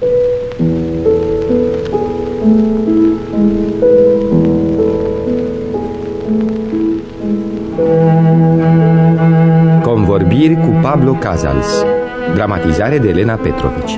Convorbiri cu Pablo Casals. Dramatizare de Elena Petrovici.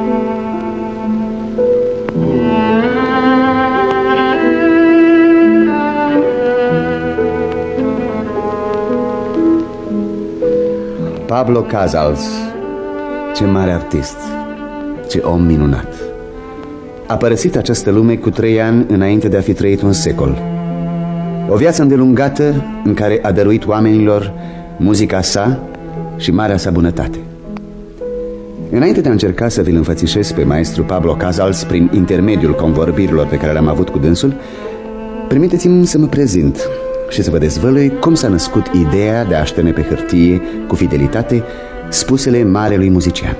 Pablo Casals, ce mare artist, ce om minunat. A părăsit această lume cu 3 ani înainte de a fi trăit un secol. O viață îndelungată în care a dăruit oamenilor muzica sa și marea sa bunătate. Înainte de a încerca să vi-l înfățișez pe maestru Pablo Casals prin intermediul convorbirilor pe care le-am avut cu dânsul, permiteți-mi să mă prezint și să vă dezvălui cum s-a născut ideea de a așterne pe hârtie cu fidelitate spusele marelui muzician.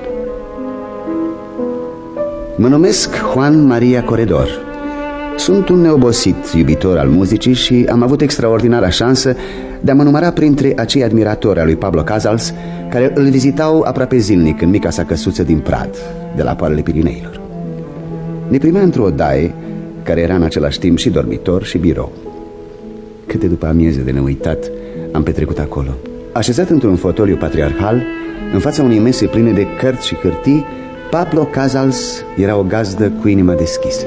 Mă numesc Juan Maria Corredor. Sunt un neobosit iubitor al muzicii și am avut extraordinara șansă de a mă număra printre acei admiratori al lui Pablo Casals care îl vizitau aproape zilnic în mica sa căsuță din Prad, de la poalele Pirineilor. Ne primea într-o odaie care era în același timp și dormitor și birou. Câte după amieze de neuitat am petrecut acolo. Așezat într-un fotoliu patriarhal, în fața unei mese pline de cărți și hârtii, Pablo Casals era o gazdă cu inima deschisă.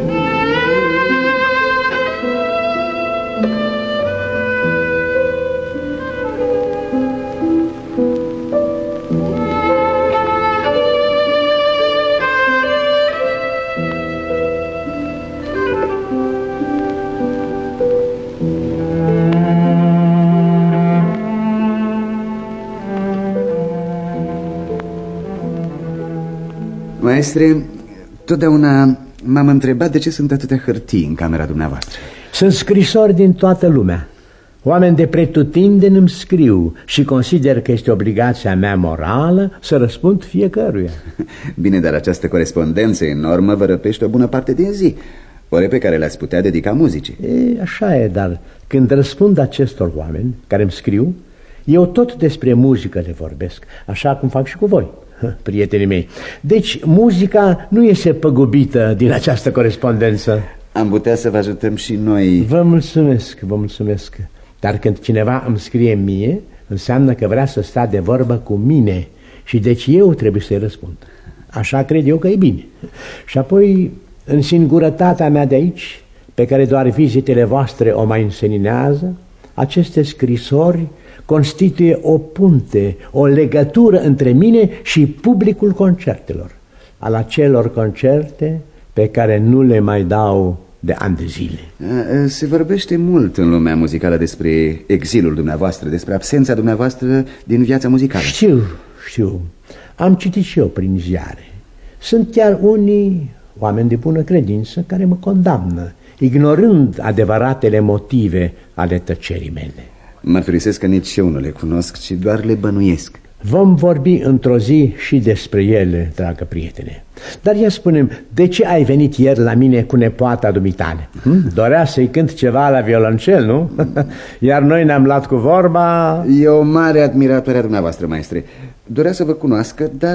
Maestre, totdeauna m-am întrebat de ce sunt atâtea hârtii în camera dumneavoastră. Sunt scrisori din toată lumea. Oameni de pretutindeni îmi scriu și consider că este obligația mea morală să răspund fiecăruia. Bine, dar această corespondență enormă vă răpește o bună parte din zi, ore pe care le-ați putea dedica muzicii. Așa e, dar când răspund acestor oameni care îmi scriu, eu tot despre muzică le vorbesc, așa cum fac și cu voi, prietenii mei. Deci muzica nu este păgubită din această corespondență. Am putea să vă ajutăm și noi. Vă mulțumesc, vă mulțumesc. Dar când cineva îmi scrie mie, înseamnă că vrea să stea de vorbă cu mine și deci eu trebuie să-i răspund. Așa cred eu că e bine. Și apoi, în singurătatea mea de aici, pe care doar vizitele voastre o mai înseninează, aceste scrisori constituie o punte, o legătură între mine și publicul concertelor, al acelor concerte pe care nu le mai dau de ani de zile. Se vorbește mult în lumea muzicală despre exilul dumneavoastră, despre absența dumneavoastră din viața muzicală. Știu. Am citit și eu prin ziare. Sunt chiar unii oameni de bună credință care mă condamnă, ignorând adevăratele motive ale tăcerii mele. Mărturisesc că nici eu nu le cunosc, ci doar le bănuiesc. Vom vorbi într-o zi și despre ele, dragă prietene. Dar ia spune-mi, de ce ai venit ieri la mine cu nepoata dumitale? Dorea să-i cânt ceva la violoncel, nu? Iar noi ne-am luat cu vorba. E o mare admiratoare a dumneavoastră, maestre. Dorea să vă cunoască, dar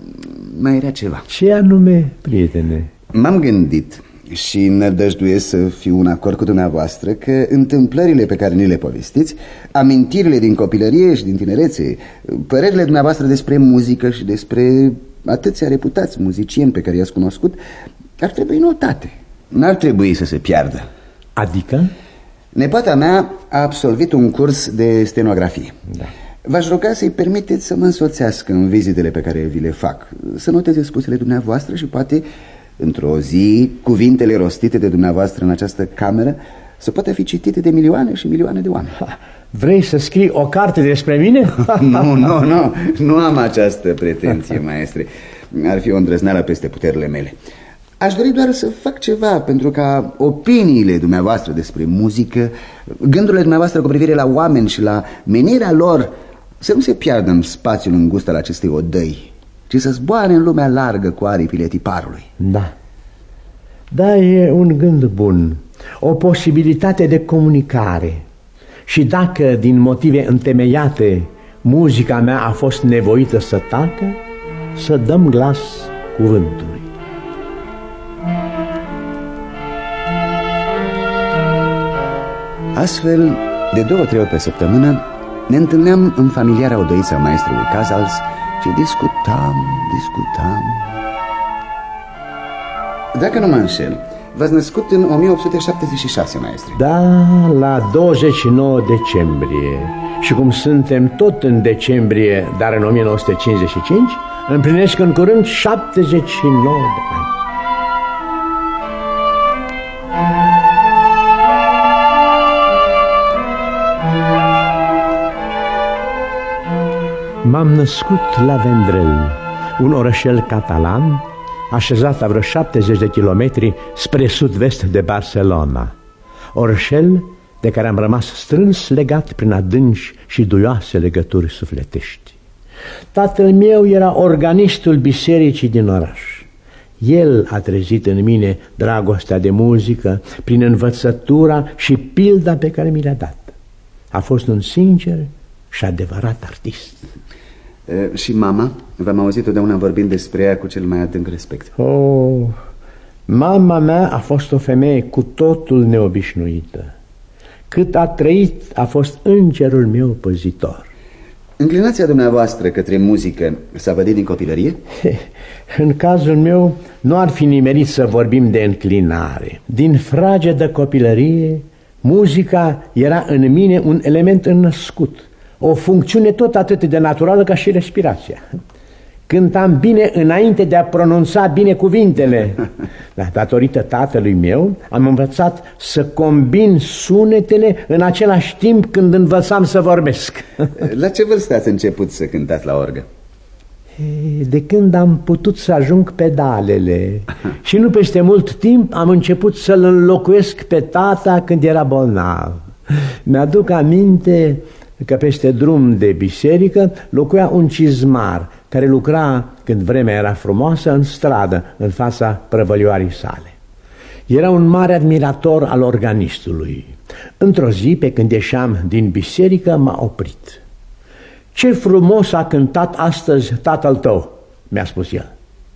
mai era ceva. Ce anume, prietene? M-am gândit și nădăjduiesc să fiu în acord cu dumneavoastră că întâmplările pe care ni le povestiți, amintirile din copilărie și din tinerețe, părerile dumneavoastră despre muzică și despre atâția reputați muzicieni pe care i-ați cunoscut, ar trebui notate. N-ar trebui să se piardă. Adică? Nepoata mea a absolvit un curs de stenografie. Da. V-aș ruga să-i permiteți să mă însoțească în vizitele pe care vi le fac, să noteze spusele dumneavoastră și poate într-o zi cuvintele rostite de dumneavoastră în această cameră să poată fi citite de milioane și milioane de oameni. Vrei să scrii o carte despre mine? Nu am această pretenție, maestre. Ar fi o îndrăzneală peste puterile mele. Aș dori doar să fac ceva pentru ca opiniile dumneavoastră despre muzică, gândurile dumneavoastră cu privire la oameni și la menirea lor să nu se piardă în spațiul îngust al acestei odăi, ci să zboare în lumea largă cu aripile tiparului. Da, e un gând bun, o posibilitate de comunicare. Și dacă din motive întemeiate muzica mea a fost nevoită să tacă, să dăm glas cuvântului. Astfel, de 2-3 ori pe săptămână, ne întâlneam în familiara odăiță a maestrului Casals și discutam. Dacă nu mă înșel, v-ați născut în 1876, maestre. Da, la 29 decembrie. Și cum suntem tot în decembrie, dar în 1955, împlinesc în curând 79 de ani. M-am născut la Vendrell, un orășel catalan așezat la vreo 70 de kilometri spre sud-vest de Barcelona. Orășel de care am rămas strâns legat prin adânci și duioase legături sufletești. Tatăl meu era organistul bisericii din oraș. El a trezit în mine dragostea de muzică prin învățătura și pilda pe care mi le-a dat. A fost un sincer și adevărat artist. Și mama? V-am auzit totdeauna vorbind despre ea cu cel mai adânc respect. Mama mea a fost o femeie cu totul neobișnuită. Cât a trăit, a fost îngerul meu păzitor. Înclinația dumneavoastră către muzică s-a vădit din copilărie? În cazul meu nu ar fi nimerit să vorbim de înclinare. Din fragedă copilărie, muzica era în mine un element înnăscut, o funcțiune tot atât de naturală ca și respirația. Cântam bine înainte de a pronunța bine cuvintele. Datorită tatălui meu am învățat să combin sunetele în același timp când învățam să vorbesc. La ce vârstă ați început să cântați la orgă? De când am putut să ajung pedalele. Și nu peste mult timp am început să-l înlocuiesc pe tata când era bolnav. Mi-aduc aminte că peste drum de biserică locuia un cizmar care lucra, când vremea era frumoasă, în stradă, în fața prăvălioarei sale. Era un mare admirator al organistului. Într-o zi, pe când ieșeam din biserică, m-a oprit. Ce frumos a cântat astăzi tatăl tău, mi-a spus el.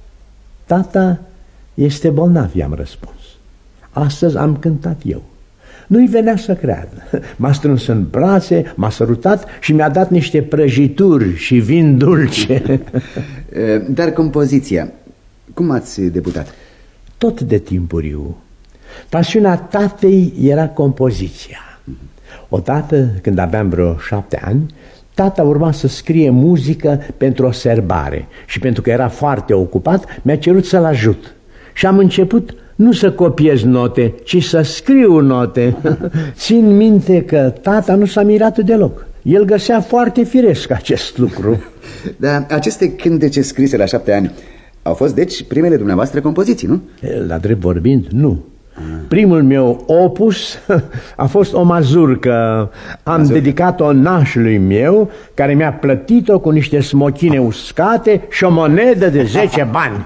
Tata este bolnav, i-am răspuns. Astăzi am cântat eu. Nu-i venea să creadă. M-a strâns în brațe, m-a sărutat și mi-a dat niște prăjituri și vin dulce. Dar compoziția, cum ați debutat? Tot de timpuriu. Pasiunea tatei era compoziția. Odată, când aveam vreo 7 ani, tata urma să scrie muzică pentru o serbare și pentru că era foarte ocupat, mi-a cerut să-l ajut. Și am început nu să copiez note, ci să scriu note. Țin minte că tata nu s-a mirat deloc. El găsea foarte firesc acest lucru. Dar aceste cântece scrise la 7 ani au fost, deci, primele dumneavoastră compoziții, nu? La drept vorbind, nu. Primul meu opus a fost o mazurcă. Am dedicat-o nașului meu, care mi-a plătit-o cu niște smochine uscate și o monedă de 10 bani.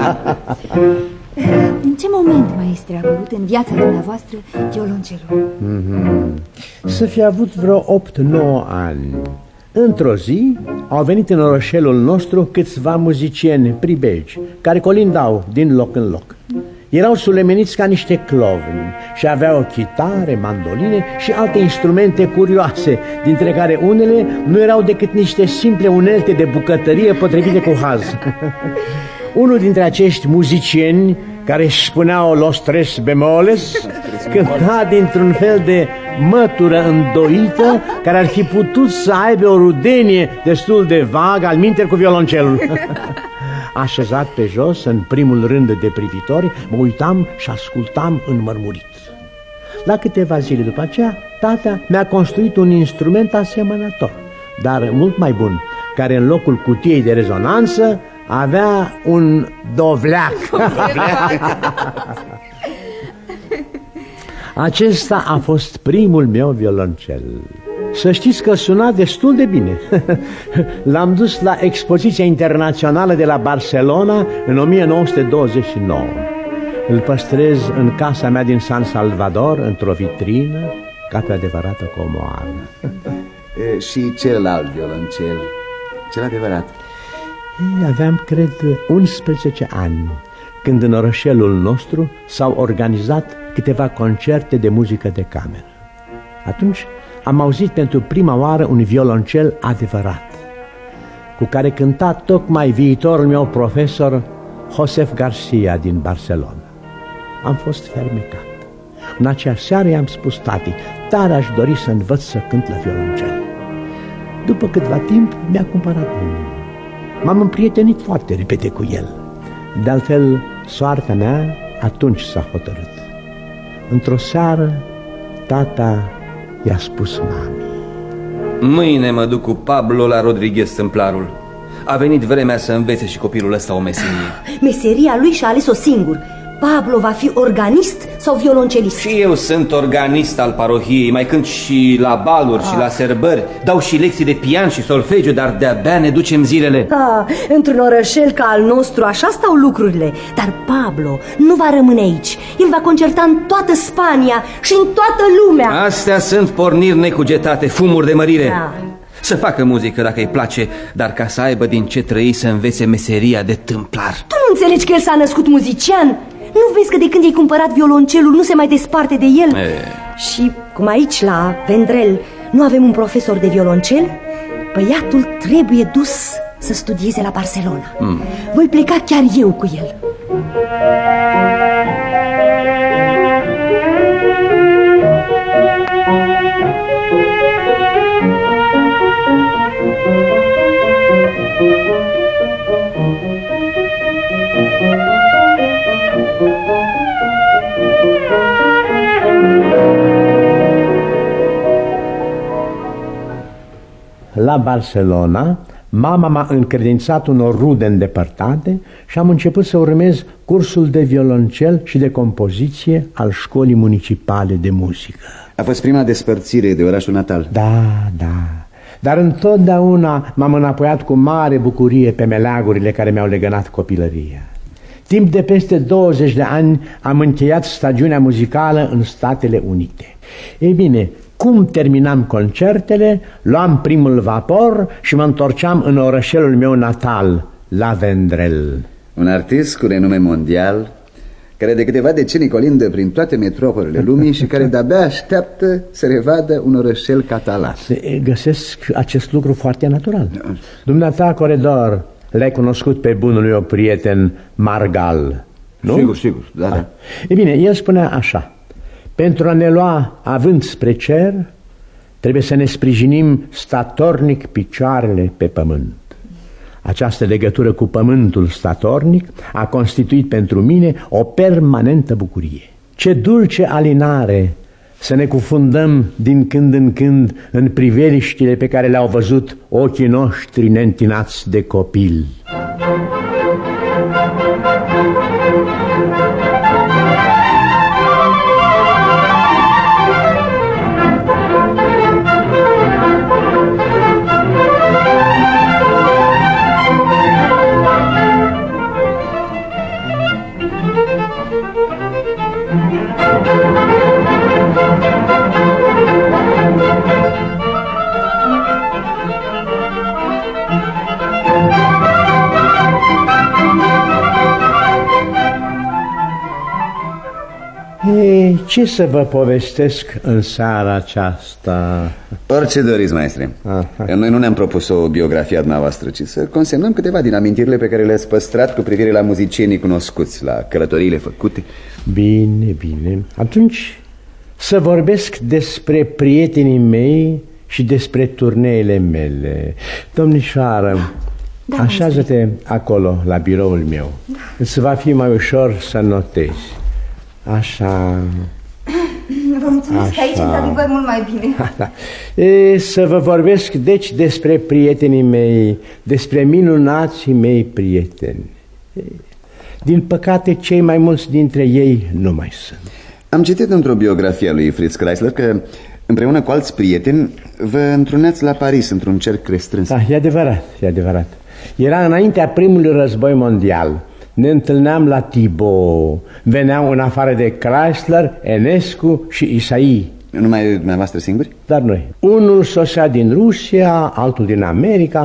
În ce moment, maestre, a apărut în viața dumneavoastră violoncelul? Să fi avut vreo 8-9 ani. Într-o zi au venit în orășelul nostru câțiva muzicieni pribegi, care colindau din loc în loc. Erau sulemeniți ca niște clovni și aveau chitare, mandoline și alte instrumente curioase, dintre care unele nu erau decât niște simple unelte de bucătărie potrivite cu haz. Unul dintre acești muzicieni, care își spuneau los tres bemoles, cânta dintr-un fel de mătură îndoită care ar fi putut să aibă o rudenie destul de vagă, alminteri cu violoncelul. Așezat pe jos, în primul rând de privitori, mă uitam și ascultam înmărmurit. La câteva zile după aceea, tata mi-a construit un instrument asemănător, dar mult mai bun, care în locul cutiei de rezonanță avea un dovleac. Acesta a fost primul meu violoncel. Să știți că suna destul de bine. L-am dus la expoziția internațională de la Barcelona în 1929. Îl păstrez în casa mea din San Salvador, într-o vitrină, ca pe adevărată comoară. Și celălalt violoncel, cel adevărat? Aveam, cred, 11 ani, când în orășelul nostru s-au organizat câteva concerte de muzică de cameră. Atunci am auzit pentru prima oară un violoncel adevărat, cu care cânta tocmai viitorul meu profesor Josef Garcia din Barcelona. Am fost fermecat. În acea seară i-am spus tati, tare aș dori să învăț să cânt la violoncel. După câtva timp mi-a cumpărat unul. M-am împrietenit foarte repede cu el. De altfel, soarta mea atunci s-a hotărât. Într-o seară, tata i-a spus mami: mâine mă duc cu Pablo la Rodriguez Tâmplarul. A venit vremea să învețe și copilul ăsta o meserie. Meseria lui și-a ales-o singur. Pablo va fi organist sau violoncelist? Și eu sunt organist al parohiei. Mai cânt și la baluri și la sărbări. Dau și lecții de pian și solfegiu, dar de-abia ne ducem zilele. Într-un orășel ca al nostru așa stau lucrurile. Dar Pablo nu va rămâne aici. El va concerta în toată Spania și în toată lumea. Astea sunt porniri necugetate, fumuri de mărire. Să facă muzică dacă îi place, dar ca să aibă din ce trăi să învețe meseria de tâmplar. Tu nu înțelegi că el s-a născut muzician? Nu vezi că de când i-ai cumpărat violoncelul nu se mai desparte de el? Și cum aici la Vendrell nu avem un profesor de violoncel, băiatul trebuie dus să studieze la Barcelona. Voi pleca chiar eu cu el. La Barcelona, mama m-a încredințat unor rude îndepărtate și am început să urmez cursul de violoncel și de compoziție al școlii municipale de muzică. A fost prima despărțire de orașul natal. Da. Dar întotdeauna m-am înapoiat cu mare bucurie pe meleagurile care mi-au legănat copilăria. Timp de peste 20 de ani am încheiat stagiunea muzicală în Statele Unite. Ei bine, cum terminam concertele, luam primul vapor și mă întorceam în orășelul meu natal, la Vendrell. Un artist cu renume mondial, care de câteva decenii colindă prin toate metropolele lumii și care de-abia așteaptă să revadă un orășel catalan. Găsesc acest lucru foarte natural. Dumneata, Coredor, l-ai cunoscut pe bunul meu prieten Margal, nu? Sigur, da. E bine, el spunea așa: pentru a ne lua avânt spre cer, trebuie să ne sprijinim statornic picioarele pe pământ. Această legătură cu pământul statornic a constituit pentru mine o permanentă bucurie. Ce dulce alinare să ne cufundăm din când în când în priveliștile pe care le-au văzut ochii noștri neîntinați de copil. Ce să vă povestesc în seara aceasta? Orice doriți, maestre. Noi nu ne-am propus o biografie a dumneavoastră, ci să consemnăm câteva din amintirile pe care le-ați păstrat cu privire la muzicienii cunoscuți, la călătoriile făcute. Bine. Atunci să vorbesc despre prietenii mei și despre turneele mele. Domnișoară, așează-te acolo, la biroul meu. Îți va fi mai ușor să notezi. Așa. Vă mulțumesc că aici, într-adevăr, mult mai bine. Să vă vorbesc, deci, despre prietenii mei, despre minunații mei prieteni. Din păcate, cei mai mulți dintre ei nu mai sunt. Am citit într-o biografie a lui Fritz Kreisler că împreună cu alți prieteni vă întruneați la Paris într-un cerc restrâns. Da, e adevărat. Era înaintea primului război mondial. Ne întâlneam la Thibaut. Veneau în afară de Kreisler, Enescu și Isai. Numai dumneavoastră singuri? Dar noi. Unul sosea din Rusia, altul din America,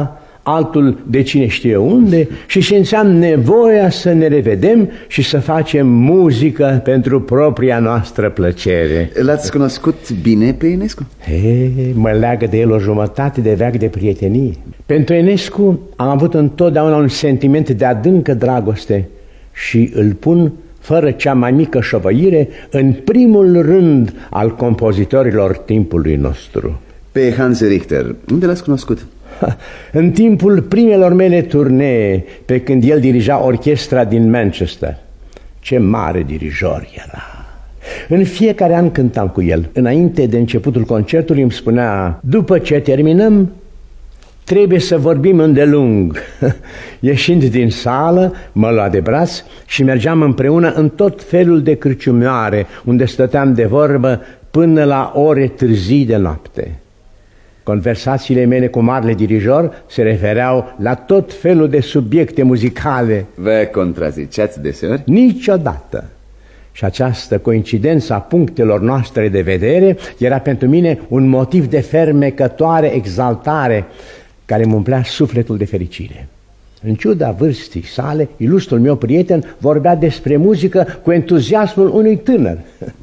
altul de cine știe unde și simțeam nevoia să ne revedem și să facem muzică pentru propria noastră plăcere. L-ați cunoscut bine pe Enescu? Mă leagă de el o jumătate de veac de prietenie. Pentru Enescu am avut întotdeauna un sentiment de adâncă dragoste și îl pun fără cea mai mică șovăire în primul rând al compozitorilor timpului nostru. Pe Hans Richter, unde l-ați cunoscut? În timpul primelor mele turnee, pe când el dirija orchestra din Manchester. Ce mare dirijor era! În fiecare an cântam cu el. Înainte de începutul concertului îmi spunea: după ce terminăm, trebuie să vorbim îndelung. Ieșind din sală, mă lua de braț și mergeam împreună în tot felul de cârciumioare, unde stăteam de vorbă până la ore târzii de noapte. Conversațiile mele cu marele dirijor se refereau la tot felul de subiecte muzicale. Vă contraziceați deseori? Niciodată. Și această coincidență a punctelor noastre de vedere era pentru mine un motiv de fermecătoare exaltare care îmi umplea sufletul de fericire. În ciuda vârstii sale, ilustrul meu prieten vorbea despre muzică cu entuziasmul unui tânăr.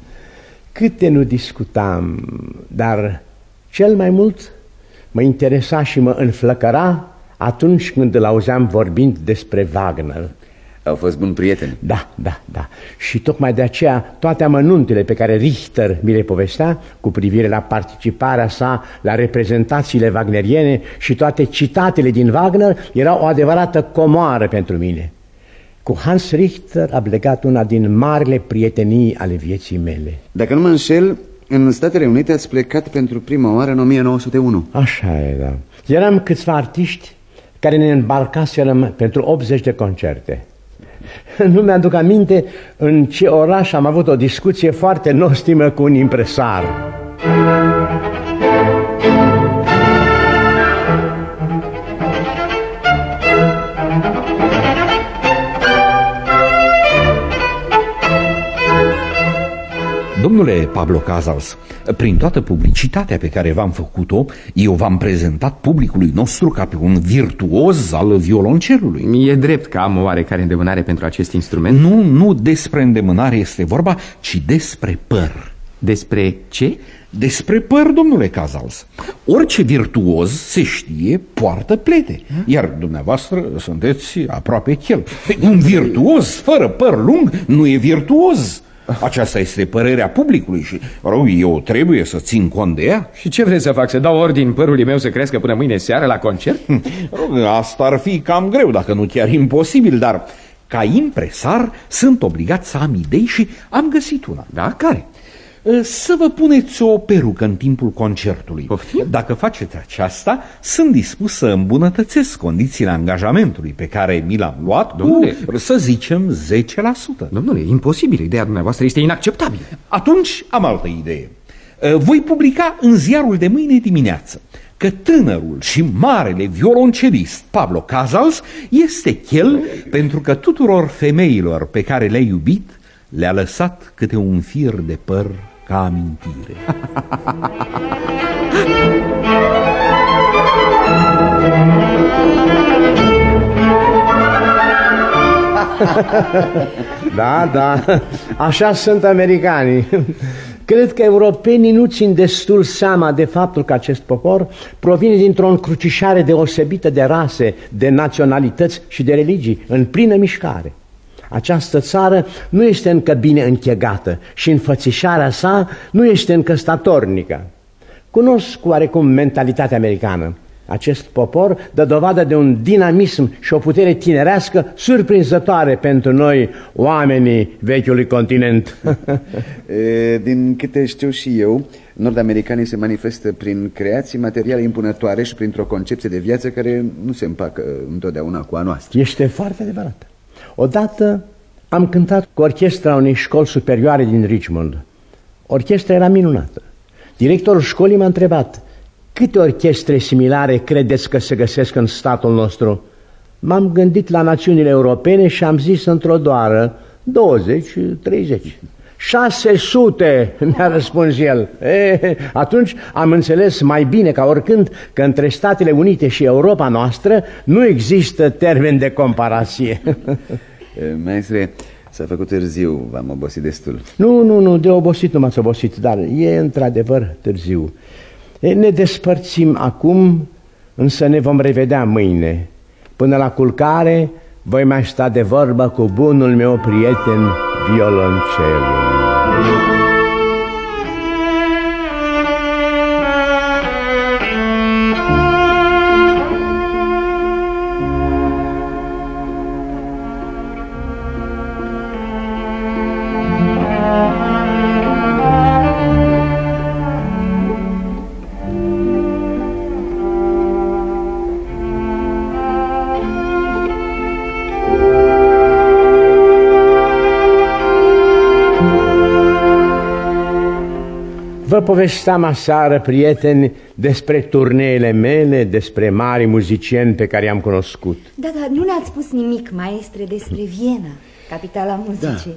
Câte nu discutam, dar cel mai mult mă interesa și mă înflăcăra atunci când îl auzeam vorbind despre Wagner. Au fost buni prieteni. Da. Și tocmai de aceea toate amănuntele pe care Richter mi le povestea cu privire la participarea sa la reprezentațiile wagneriene și toate citatele din Wagner erau o adevărată comoară pentru mine. Cu Hans Richter am legat una din marile prietenii ale vieții mele. Dacă nu mă înșel, în Statele Unite ați plecat pentru prima oară în 1901. Așa e, da. Eram câțiva artiști care ne îmbarcaserăm pentru 80 de concerte. Nu mi-aduc aminte în ce oraș am avut o discuție foarte nostimă cu un impresar. Domnule Pablo Casals, prin toată publicitatea pe care v-am făcut-o, eu v-am prezentat publicului nostru ca pe un virtuoz al violoncelului. E drept că am o oarecare îndemânare pentru acest instrument? Nu despre îndemânare este vorba, ci despre păr. Despre ce? Despre păr, domnule Casals. Orice virtuoz, se știe, poartă plete, iar dumneavoastră sunteți aproape chel. Un virtuoz fără păr lung nu e virtuoz. Aceasta este părerea publicului și eu trebuie să țin cont de ea. Și ce vreți să fac? Să dau ordin părului meu să crească până mâine seară la concert? Asta ar fi cam greu, dacă nu chiar imposibil, dar ca impresar sunt obligat să am idei și am găsit una. Da? Care? Să vă puneți o perucă în timpul concertului. Poftim? Dacă faceți aceasta, sunt dispus să îmbunătățesc condițiile angajamentului pe care mi l-am luat, domnule, cu, să zicem, 10%. Domnule, imposibil, ideea dumneavoastră este inacceptabilă. Atunci am altă idee. Voi publica în ziarul de mâine dimineață că tânărul și marele violoncelist Pablo Casals este chel pentru că tuturor femeilor pe care le-a iubit le-a lăsat câte un fir de păr ca amintire. Da, așa sunt americanii. Cred că europenii nu țin destul seama de faptul că acest popor provine dintr-o încrucișare deosebită de rase, de naționalități și de religii, în plină mișcare. Această țară nu este încă bine închegată și înfățișarea sa nu este încă statornică. Cunosc oarecum mentalitatea americană. Acest popor dă dovadă de un dinamism și o putere tinerească surprinzătoare pentru noi, oamenii vechiului continent. Din câte știu și eu, nord-americanii se manifestă prin creații materiale impunătoare și printr-o concepție de viață care nu se împacă întotdeauna cu a noastră. Este foarte adevărat. Odată am cântat cu orchestra unei școli superioare din Richmond. Orchestra era minunată. Directorul școlii m-a întrebat: câte orchestre similare credeți că se găsesc în statul nostru? M-am gândit la națiunile europene și am zis într-o doară 20-30. 600, mi-a răspuns el. Atunci am înțeles mai bine ca oricând că între Statele Unite și Europa noastră nu există termen de comparație. Maestre, s-a făcut târziu, v-am obosit destul. Nu, de obosit nu m-ați obosit, dar e într-adevăr târziu. Ne despărțim acum, însă ne vom revedea mâine. Până la culcare voi mai sta de vorbă cu bunul meu prieten, violoncelul. Vă povesteam aseară, prieteni, despre turneele mele, despre mari muzicieni pe care i-am cunoscut. Da, nu ne-ați spus nimic, maestre, despre Viena, capitala muzicii.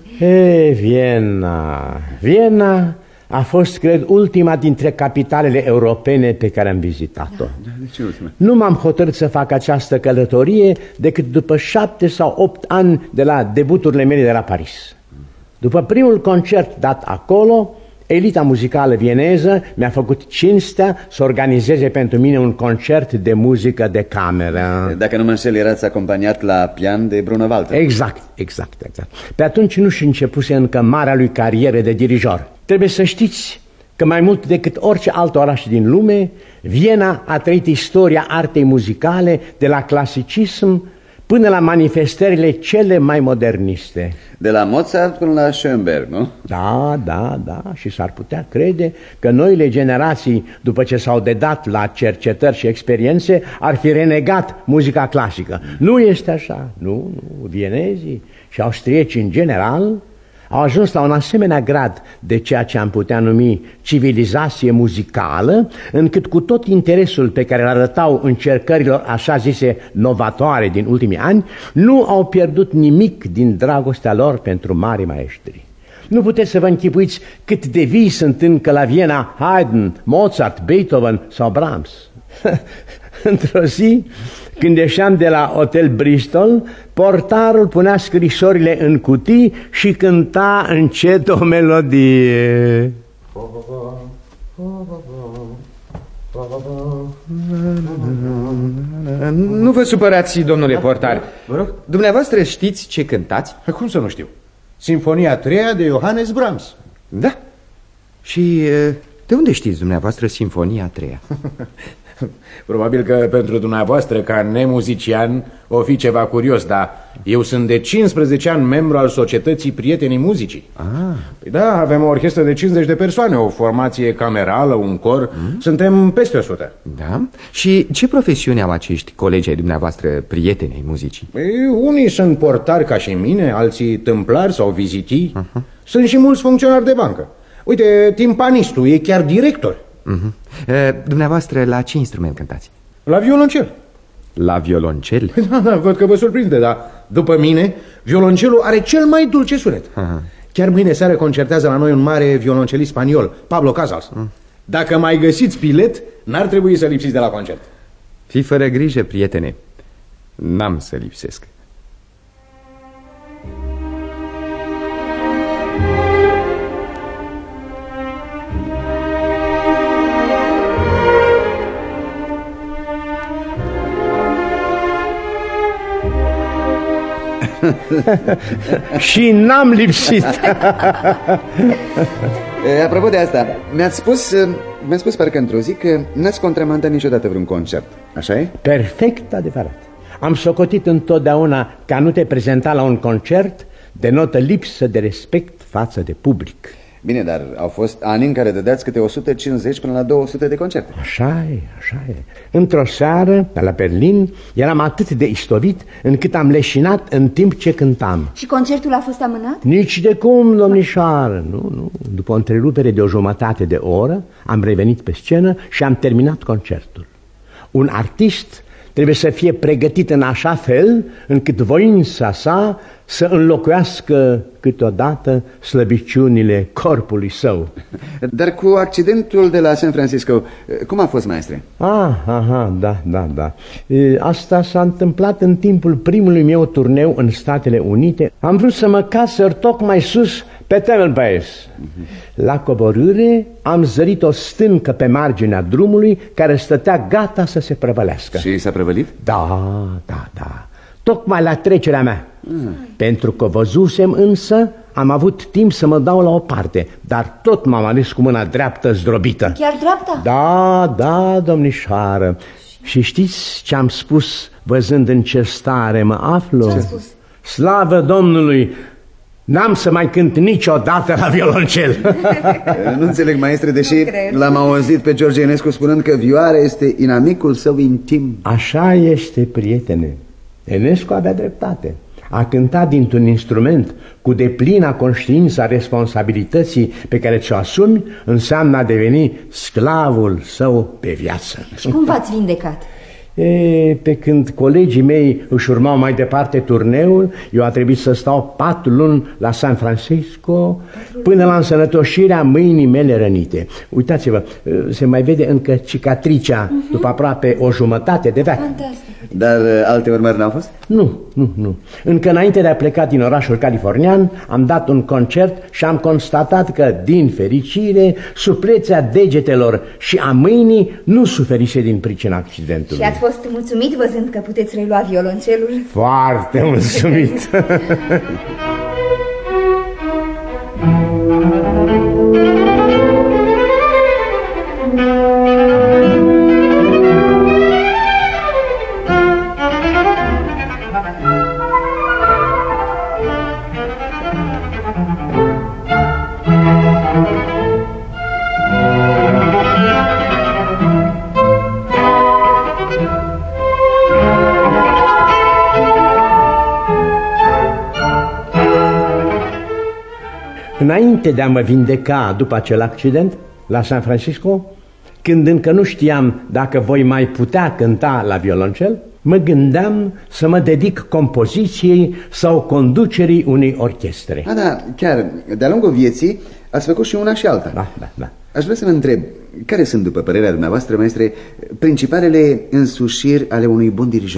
Viena a fost, cred, ultima dintre capitalele europene pe care am vizitat-o. Nu m-am hotărât să fac această călătorie decât după 7 sau 8 ani de la debuturile mele de la Paris. După primul concert dat acolo, elita muzicală vieneză mi-a făcut cinstea să organizeze pentru mine un concert de muzică de cameră. Dacă nu mă înșel, erați acompaniat la pian de Bruno Walter. Exact. Pe atunci nu-și începuse încă marea lui carieră de dirijor. Trebuie să știți că mai mult decât orice alt oraș din lume, Viena a trăit istoria artei muzicale de la clasicism până la manifestările cele mai moderniste. De la Mozart până la Schoenberg, nu? Da, și s-ar putea crede că noile generații, după ce s-au dedat la cercetări și experiențe, ar fi renegat muzica clasică. Nu este așa, nu, vienezii și austriecii în general au ajuns la un asemenea grad de ceea ce am putea numi civilizație muzicală, încât cu tot interesul pe care îl arătau încercărilor așa zise novatoare din ultimii ani, nu au pierdut nimic din dragostea lor pentru mari maestri. Nu puteți să vă închipuiți cât de vii sunt încă la Viena Haydn, Mozart, Beethoven sau Brahms. Într-o zi, când ieșeam de la Hotel Bristol, portarul punea scrisorile în cutii și cânta încet o melodie. Nu vă supărați, domnule portar. Dumneavoastră știți ce cântați? Cum să nu știu? Sinfonia a treia de Johannes Brahms. Da. Și de unde știți dumneavoastră Sinfonia a treia? Probabil că pentru dumneavoastră, ca nemuzician, o fi ceva curios, dar eu sunt de 15 ani membru al Societății Prietenii Muzicii. Păi da, avem o orchestră de 50 de persoane, o formație camerală, un cor, suntem peste 100. Da? Și ce profesiune au acești colegi ai dumneavoastră, prietenii muzicii? Păi, unii sunt portari ca și mine, alții tâmplari sau vizitii. Sunt și mulți funcționari de bancă. Uite, timpanistul e chiar director. Dumneavoastră la ce instrument cântați? La violoncel. La violoncel? Da, văd că vă surprinde, dar după mine, violoncelul are cel mai dulce sunet. Chiar mâine seară concertează la noi un mare violoncelist spaniol, Pablo Casals. Dacă mai găsiți bilet, n-ar trebui să lipsiți de la concert. Fii fără grijă, prietene, n-am să lipsesc. Și n-am lipsit. Apropo de asta, mi-ați spus parcă într-o zi că n-ați contramandat niciodată vreun concert, așa e? Perfect adevărat. Am socotit întotdeauna că a nu te prezenta la un concert denotă lipsă de respect față de public. Bine, dar au fost ani în care dădeați câte 150 până la 200 de concerte. Așa e. Într-o seară, la Berlin, eram atât de istovit încât am leșinat în timp ce cântam. Și concertul a fost amânat? Nici de cum, domnișoară, nu. După o întrerupere de o jumătate de oră, am revenit pe scenă și am terminat concertul. Un artist trebuie să fie pregătit în așa fel încât voința sa să înlocuiască câteodată slăbiciunile corpului său. Dar cu accidentul de la San Francisco, cum a fost, maestre? Da. Asta s-a întâmplat în timpul primului meu turneu în Statele Unite. Am vrut să mă casăr tocmai sus pe Tamalpais. La coborâre am zărit o stâncă pe marginea drumului care stătea gata să se prăvălească. Și s-a prăvălit? Da. Tocmai la trecerea mea. Pentru că văzusem însă, am avut timp să mă dau la o parte, dar tot m-am ales cu mâna dreaptă zdrobită. Chiar dreapta? Da, domnișoară. Și știți ce am spus văzând în ce stare mă aflu? Ce-a spus? Slavă Domnului! N-am să mai cânt niciodată la violoncel. Nu înțeleg, maestre, deși l-am auzit pe George Enescu spunând că vioara este inamicul său intim. Așa este, prietene. Enescu avea dreptate. A cânta dintr-un instrument cu deplina conștiință a responsabilității pe care ți-o asumi înseamnă a deveni sclavul său pe viață. Și cum v-ați vindecat? Pe când colegii mei își urmau mai departe turneul, eu a trebuit să stau 4 luni la San Francisco până la însănătoșirea mâinii mele rănite. Uitați-vă, se mai vede încă cicatricea după aproape o jumătate de veac. Dar alte urmări n-au fost? Nu. Încă înainte de a pleca din orașul californian, am dat un concert și am constatat că, din fericire, suplețea degetelor și a mâinii nu suferise din pricina accidentului. Și ați fost mulțumit văzând că puteți relua violoncelul? Foarte mulțumit! Înainte de a mă vindeca după acel accident la San Francisco, când încă nu știam dacă voi mai putea cânta la violoncel, mă gândeam să mă dedic compoziției sau conducerii unei orchestre. Da, chiar, de-a lungul vieții ați făcut și una și alta. Da. Aș vrea să vă întreb, care sunt, după părerea dumneavoastră, maestre, principalele însușiri ale unui bun dirijor?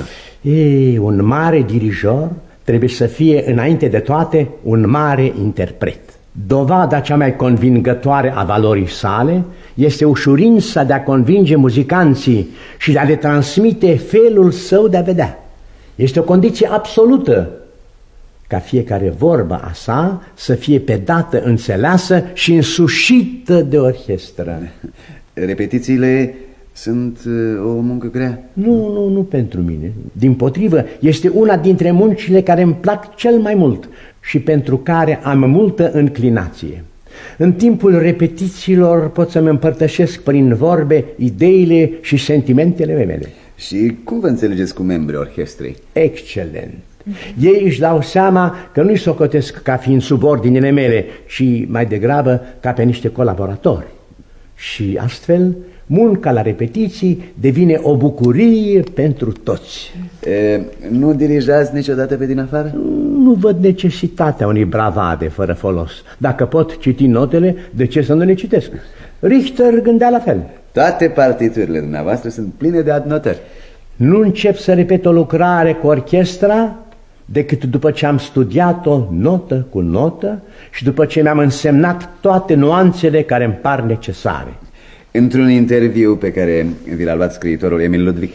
Un mare dirijor trebuie să fie, înainte de toate, un mare interpret. Dovada cea mai convingătoare a valorii sale este ușurința de a convinge muzicanții și de a le transmite felul său de a vedea. Este o condiție absolută ca fiecare vorbă a sa să fie pe dată înțeleasă și însușită de orchestră. Repetițiile sunt o muncă grea? Nu pentru mine. Dimpotrivă, este una dintre muncile care îmi plac cel mai mult și pentru care am multă înclinație. În timpul repetițiilor pot să-mi împărtășesc prin vorbe ideile și sentimentele mele. Și cum vă înțelegeți cu membrii orchestrei? Excelent! Ei își dau seama că nu-i socotesc ca fiind subordinele mele, ci mai degrabă ca pe niște colaboratori. Și astfel, munca la repetiții devine o bucurie pentru toți. Nu dirijați niciodată pe din afară? Nu văd necesitatea unei bravade fără folos. Dacă pot citi notele, de ce să nu le citesc? Richter gândea la fel. Toate partiturile dumneavoastră sunt pline de adnotări. Nu încep să repet o lucrare cu orchestra decât după ce am studiat-o notă cu notă și după ce mi-am însemnat toate nuanțele care îmi par necesare. Într-un interviu pe care vi l-a luat scriitorul Emil Ludwig,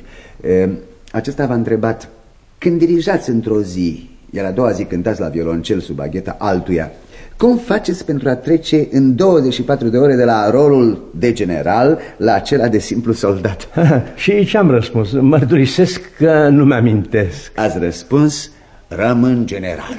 acesta v-a întrebat: când dirijați într-o zi, iar a doua zi cântați la violoncel sub agheta altuia, cum faceți pentru a trece în 24 de ore de la rolul de general la acela de simplu soldat? Și ce-am răspuns? Mărturisesc că nu mi-amintesc. Ați răspuns: rămân general.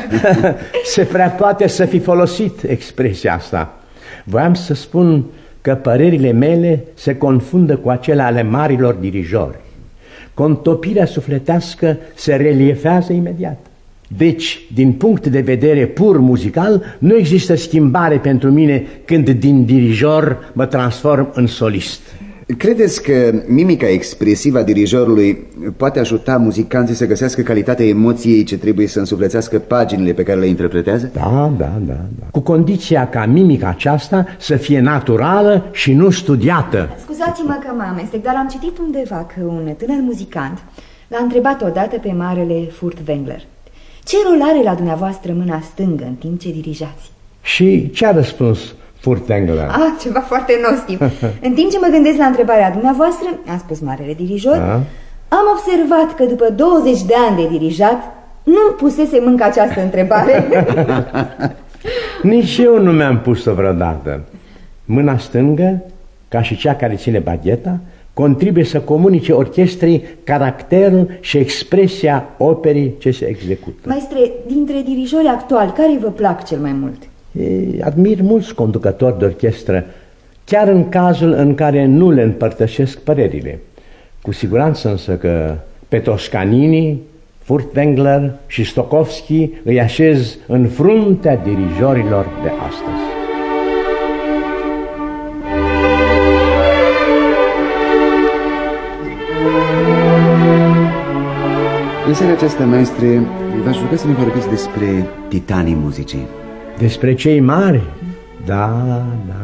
Se prea poate să fi folosit expresia asta. Voiam să spun că părerile mele se confundă cu acele ale marilor dirijori. Contopirea sufletească se reliefează imediat. Deci, din punct de vedere pur muzical, nu există schimbare pentru mine când din dirijor mă transform în solist. Credeți că mimica expresivă a dirijorului poate ajuta muzicanții să găsească calitatea emoției ce trebuie să însuflețească paginile pe care le interpretează? Da. Cu condiția ca mimica aceasta să fie naturală și nu studiată. Scuzați-mă că mă amestec, dar am citit undeva că un tânăr muzicant l-a întrebat odată pe marele Furtwängler: ce rol are la dumneavoastră mâna stângă în timp ce dirijați? Și ce a răspuns Furtwängler? Ceva foarte nostim. În timp ce mă gândesc la întrebarea dumneavoastră, a spus marele dirijor, am observat că după 20 de ani de dirijat nu-mi pusesem încă această întrebare. Nici eu nu mi-am pus-o vreodată. Mâna stângă, ca și cea care ține bagheta, contribuie să comunice orchestrei caracterul și expresia operii ce se execută. Maestre, dintre dirijorii actuali, care vă plac cel mai mult? Admir mulți conducători de orchestră, chiar în cazul în care nu le împărtășesc părerile. Cu siguranță însă că pe Toscanini, Furtwängler și Stokowski îi așez în fruntea dirijorilor de astăzi. În seara aceasta, maestre, v-aș ruga să ne vorbiți despre titanii muzicii. Despre cei mari? Da.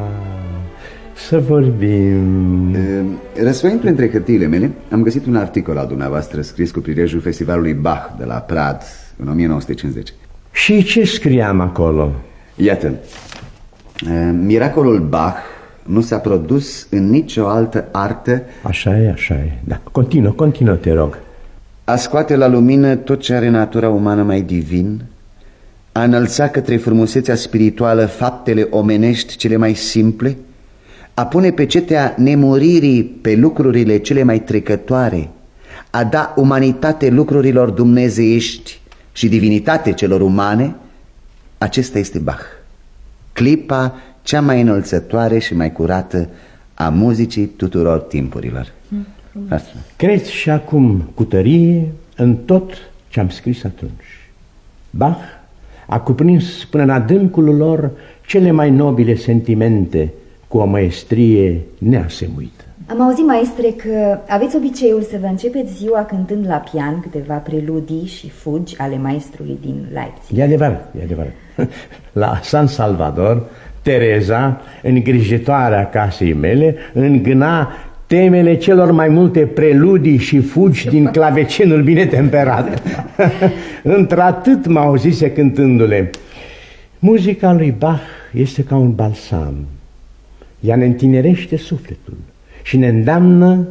Să vorbim. Răsfoind printre hârtiile mele, am găsit un articol al dumneavoastră scris cu prilejul festivalului Bach de la Prad în 1950. Și ce scriam acolo? Iată, miracolul Bach nu s-a produs în nicio altă artă. Așa e. Da, continuă, te rog. A scoate la lumină tot ce are natura umană mai divin, a înălța către frumusețea spirituală faptele omenești cele mai simple, a pune pecetea nemuririi pe lucrurile cele mai trecătoare, a da umanitate lucrurilor dumnezeiești și divinitate celor umane, acesta este Bach, clipa cea mai înălțătoare și mai curată a muzicii tuturor timpurilor. Asta. Cred și acum cu tărie în tot ce am scris atunci. Bach a cuprins până în adâncul lor cele mai nobile sentimente cu o maestrie neasemuită. Am auzit, maestre, că aveți obiceiul să vă începeți ziua cântând la pian câteva preludii și fugi ale maestrului din Leipzig. E adevărat. La San Salvador, Tereza, îngrijitoarea casei mele, îngâna temele celor mai multe preludii și fugi din clavecinul bine temperat. Într-atât mă auzise cântându-le: muzica lui Bach este ca un balsam. Ea ne întinerește sufletul și ne îndeamnă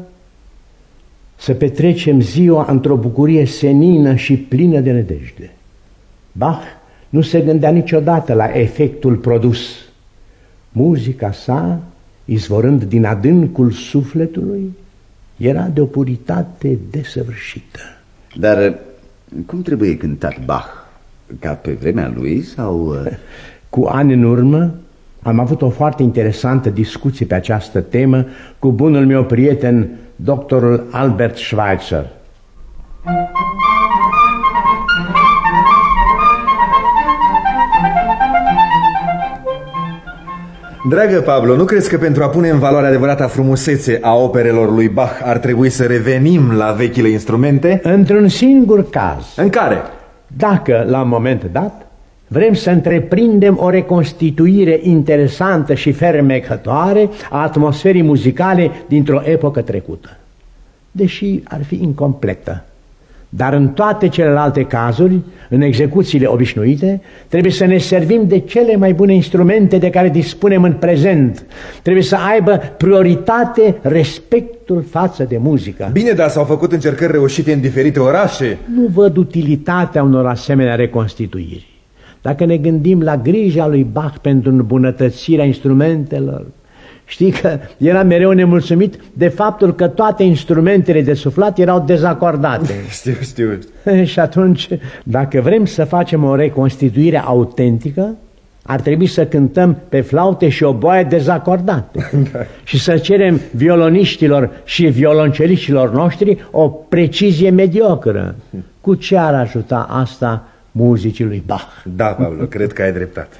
să petrecem ziua într-o bucurie senină și plină de nădejde. Bach nu se gândea niciodată la efectul produs. Muzica sa, izvorând din adâncul sufletului, era de o puritate desăvârșită. Dar cum trebuie cântat Bach? Ca pe vremea lui sau... Cu ani în urmă am avut o foarte interesantă discuție pe această temă cu bunul meu prieten, doctorul Albert Schweitzer. Dragă Pablo, nu crezi că pentru a pune în valoare adevărata frumusețe a operelor lui Bach ar trebui să revenim la vechile instrumente? Într-un singur caz. În care? Dacă, la un moment dat, vrem să întreprindem o reconstituire interesantă și fermecătoare a atmosferii muzicale dintr-o epocă trecută, deși ar fi incompletă. Dar în toate celelalte cazuri, în execuțiile obișnuite, trebuie să ne servim de cele mai bune instrumente de care dispunem în prezent. Trebuie să aibă prioritate respectul față de muzică. Bine, dar s-au făcut încercări reușite în diferite orașe. Nu văd utilitatea unor asemenea reconstituiri. Dacă ne gândim la grija lui Bach pentru îmbunătățirea instrumentelor, știi că era mereu nemulțumit de faptul că toate instrumentele de suflat erau dezacordate. Știu. Și atunci, dacă vrem să facem o reconstituire autentică, ar trebui să cântăm pe flaute și oboaie dezacordate. Și să cerem violoniștilor și violonceliștilor noștri o precizie mediocră. Cu ce ar ajuta asta muzicii lui Bach? Da, Pablo, cred că ai dreptate.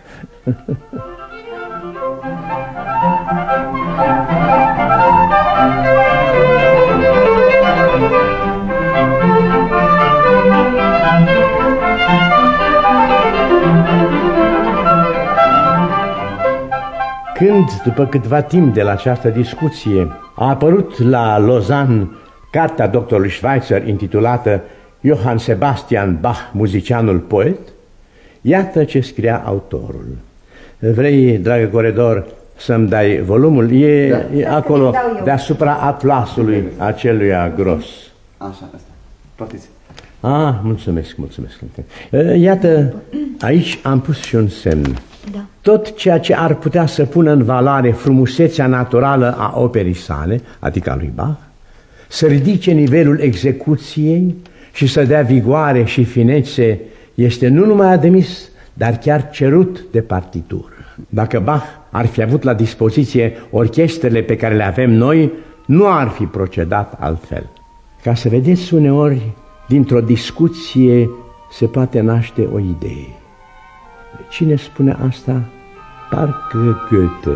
când, după câtva timp de la această discuție, a apărut la Lausanne cartea doctorului Schweitzer intitulată Johann Sebastian Bach, muzicianul poet, iată ce scria autorul. Vrei, dragă Coredor, să-mi dai volumul? E acolo, deasupra atlasului aceluia gros. Așa, asta. Poftiți. Mulțumesc. Iată, aici am pus și un semn. Da. Tot ceea ce ar putea să pună în valoare frumusețea naturală a operii sale, adică a lui Bach, să ridice nivelul execuției și să dea vigoare și finețe, este nu numai admis, dar chiar cerut de partitură. Dacă Bach ar fi avut la dispoziție orchestrele pe care le avem noi, nu ar fi procedat altfel. Ca să vedeți, uneori, dintr-o discuție se poate naște o idee. Cine spune asta? Parcă Goethe.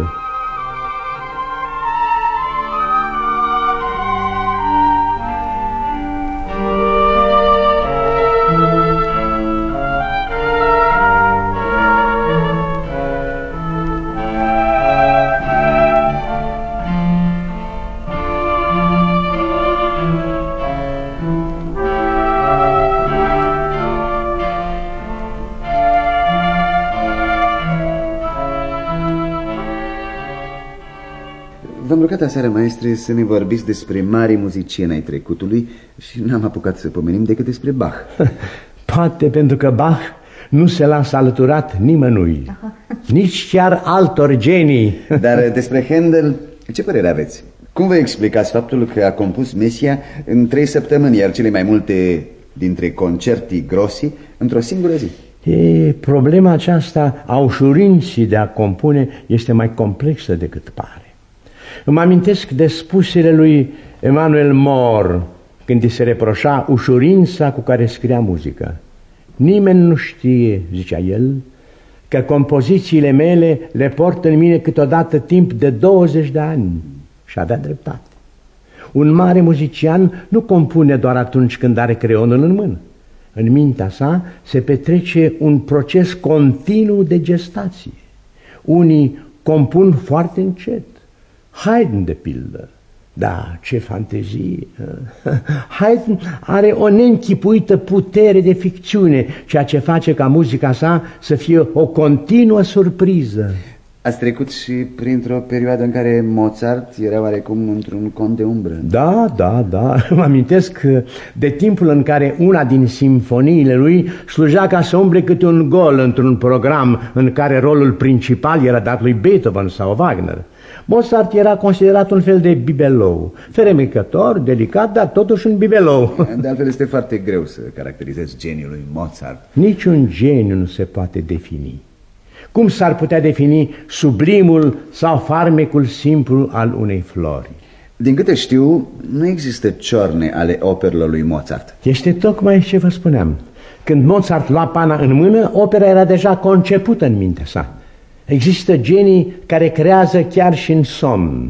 V-am rugat aseară, maestre, să ne vorbiți despre mari muzicieni ai trecutului și n-am apucat să pomenim decât despre Bach. Poate pentru că Bach nu se lasă alăturat nimănui, nici chiar altor genii. Dar despre Handel, ce părere aveți? Cum vă explicați faptul că a compus Mesia în 3 săptămâni, iar cele mai multe dintre concerti grossi într-o singură zi? Problema aceasta a ușurinții de a compune este mai complexă decât pare. Îmi amintesc de spusele lui Emanuel Moore când îi se reproșa ușurința cu care scria muzică. Nimeni nu știe, zicea el, că compozițiile mele le port în mine câteodată timp de 20 de ani. Și avea dreptate. Un mare muzician nu compune doar atunci când are creionul în mână. În mintea sa se petrece un proces continuu de gestație. Unii compun foarte încet. Haydn, de pildă. Da, ce fantezie! Haydn are o neînchipuită putere de ficțiune, ceea ce face ca muzica sa să fie o continuă surpriză. Ați trecut și printr-o perioadă în care Mozart era oarecum într-un cont de umbră. Da. Mă amintesc de timpul în care una din simfoniile lui slujea ca să umble câte un gol într-un program în care rolul principal era dat lui Beethoven sau Wagner. Mozart era considerat un fel de bibelou, fermecător, delicat, dar totuși un bibelou. De altfel este foarte greu să caracterizezi geniul lui Mozart. Niciun geniu nu se poate defini. Cum s-ar putea defini sublimul sau farmecul simplu al unei flori? Din câte știu, nu există ciorne ale operelor lui Mozart. Este tocmai ce vă spuneam. Când Mozart lua pana în mână, opera era deja concepută în mintea sa. Există genii care creează chiar și în somn.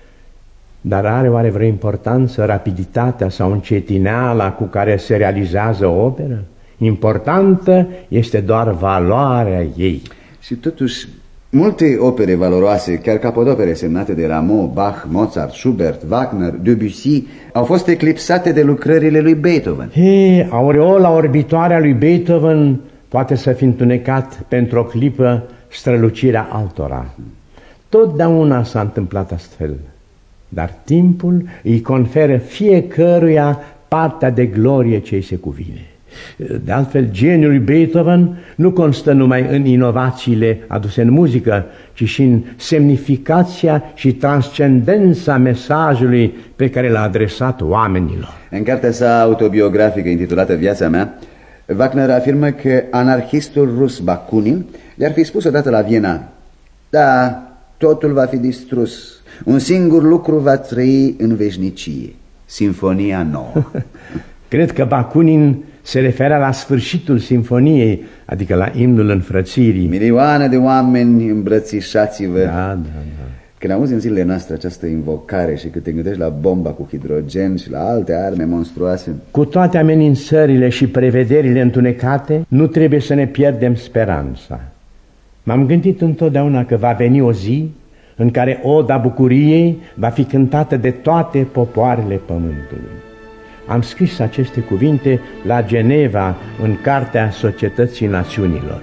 Dar are oare vreo importanță rapiditatea sau încetineala cu care se realizează o operă? Importantă este doar valoarea ei. Și totuși, multe opere valoroase, chiar capodopere semnate de Rameau, Bach, Mozart, Schubert, Wagner, Debussy, au fost eclipsate de lucrările lui Beethoven. Aureola orbitoare a lui Beethoven poate să fi întunecat pentru o clipă strălucirea altora. Totdeauna s-a întâmplat astfel, dar timpul îi conferă fiecăruia partea de glorie ce îi se cuvine. De altfel, geniul lui Beethoven nu constă numai în inovațiile aduse în muzică, ci și în semnificația și transcendența mesajului pe care l-a adresat oamenilor. În cartea sa autobiografică intitulată Viața mea, Wagner afirmă că anarhistul rus Bakunin i-ar fi spus odată la Viena: da, totul va fi distrus, un singur lucru va trăi în veșnicie, Sinfonia nouă. Cred că Bakunin se referea la sfârșitul sinfoniei, adică la imnul înfrățirii. Milioane de oameni, îmbrățișați-vă. Da. Când auzi în zilele noastre această invocare și când te gândești la bomba cu hidrogen și la alte arme monstruoase, cu toate amenințările și prevederile întunecate, nu trebuie să ne pierdem speranța. M-am gândit întotdeauna că va veni o zi în care oda bucuriei va fi cântată de toate popoarele pământului. Am scris aceste cuvinte la Geneva, în Cartea Societății Națiunilor.